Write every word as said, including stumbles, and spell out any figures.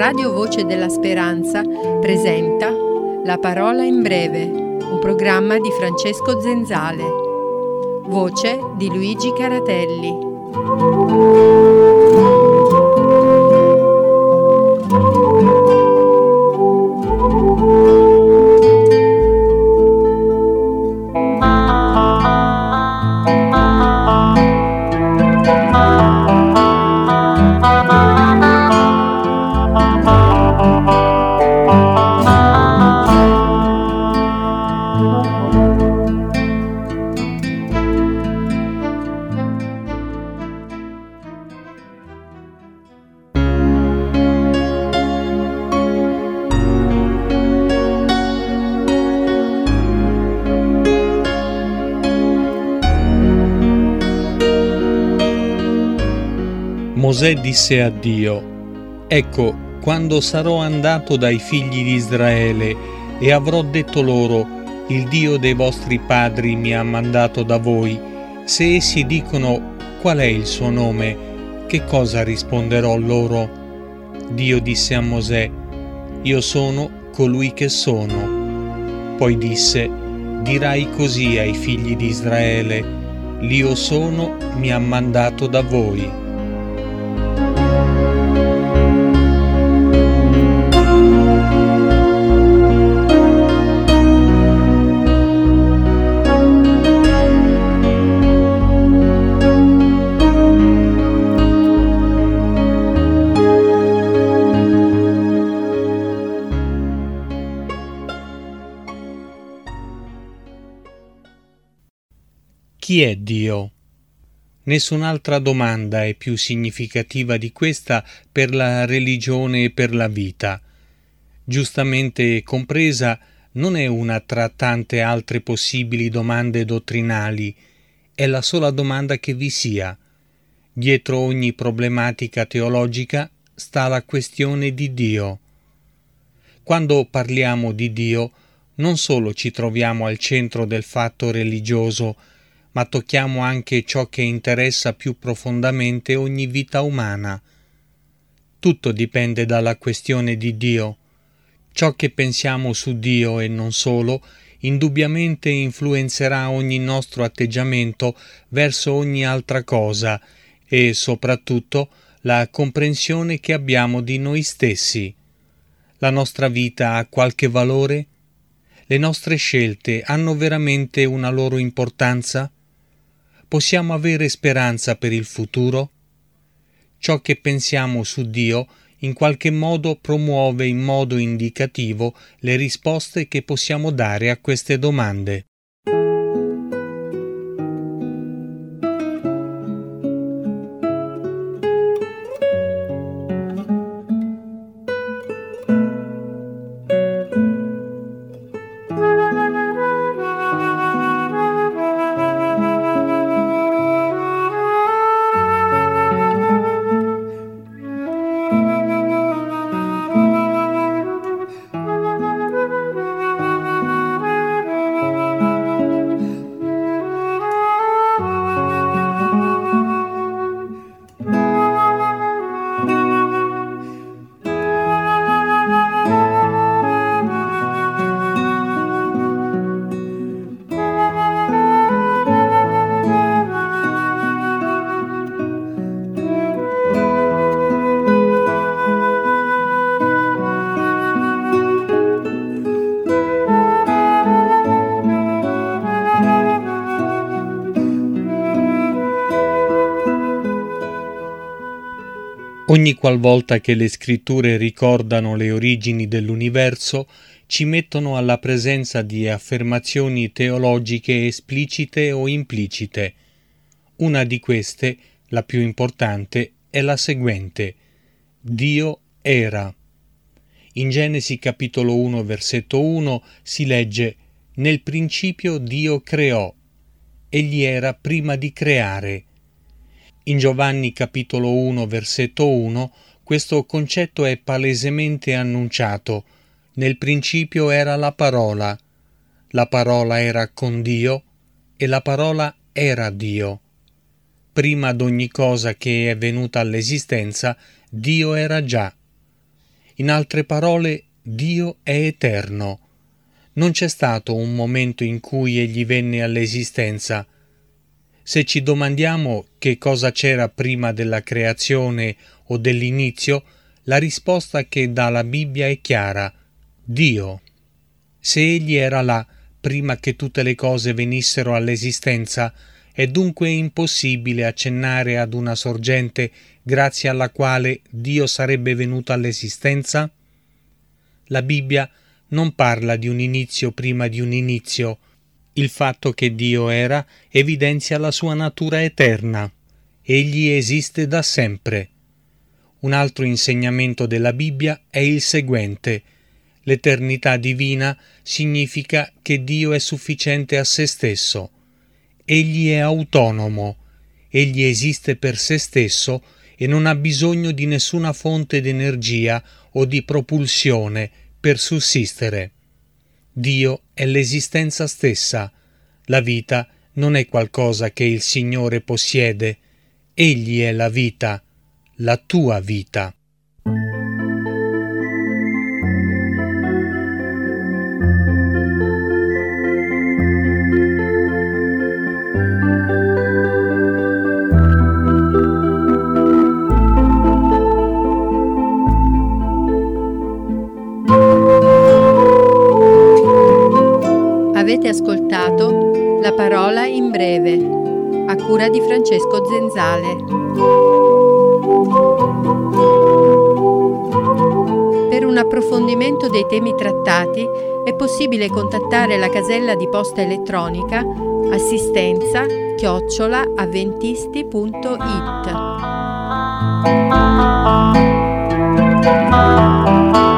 Radio Voce della Speranza presenta La Parola in Breve, un programma di Francesco Zenzale. Voce di Luigi Caratelli. Mosè disse a Dio: «Ecco, quando sarò andato dai figli di Israele e avrò detto loro: il Dio dei vostri padri mi ha mandato da voi, se essi dicono: qual è il suo nome, che cosa risponderò loro?» Dio disse a Mosè: «Io sono colui che sono». Poi disse: «Dirai così ai figli di Israele: l'Io sono mi ha mandato da voi». Chi è Dio? Nessun'altra domanda è più significativa di questa per la religione e per la vita. Giustamente compresa, non è una tra tante altre possibili domande dottrinali, è la sola domanda che vi sia. Dietro ogni problematica teologica sta la questione di Dio. Quando parliamo di Dio, non solo ci troviamo al centro del fatto religioso, ma tocchiamo anche ciò che interessa più profondamente ogni vita umana. Tutto dipende dalla questione di Dio. Ciò che pensiamo su Dio e non solo, indubbiamente influenzerà ogni nostro atteggiamento verso ogni altra cosa e, soprattutto, la comprensione che abbiamo di noi stessi. La nostra vita ha qualche valore? Le nostre scelte hanno veramente una loro importanza? Possiamo avere speranza per il futuro? Ciò che pensiamo su Dio in qualche modo promuove in modo indicativo le risposte che possiamo dare a queste domande. Ogni qualvolta che le scritture ricordano le origini dell'universo, ci mettono alla presenza di affermazioni teologiche esplicite o implicite. Una di queste, la più importante, è la seguente: Dio era. In Genesi capitolo uno versetto uno si legge: «Nel principio Dio creò, egli era prima di creare». In Giovanni capitolo uno versetto uno questo concetto è palesemente annunciato: nel principio era la parola, la parola era con Dio e la parola era Dio. Prima d'ogni cosa che è venuta all'esistenza, Dio era già. In altre parole, Dio è eterno. Non c'è stato un momento in cui egli venne all'esistenza. Se ci domandiamo che cosa c'era prima della creazione o dell'inizio, la risposta che dà la Bibbia è chiara: Dio. Se egli era là prima che tutte le cose venissero all'esistenza, è dunque impossibile accennare ad una sorgente grazie alla quale Dio sarebbe venuto all'esistenza? La Bibbia non parla di un inizio prima di un inizio. Il fatto che Dio era evidenzia la sua natura eterna. Egli esiste da sempre. Un altro insegnamento della Bibbia è il seguente: l'eternità divina significa che Dio è sufficiente a se stesso. Egli è autonomo, egli esiste per se stesso e non ha bisogno di nessuna fonte di energia o di propulsione per sussistere. Dio è l'esistenza stessa. La vita non è qualcosa che il Signore possiede. Egli è la vita, la tua vita. Avete ascoltato La parola in breve, a cura di Francesco Zenzale. Per un approfondimento dei temi trattati è possibile contattare la casella di posta elettronica assistenza chiocciola avventisti punto it.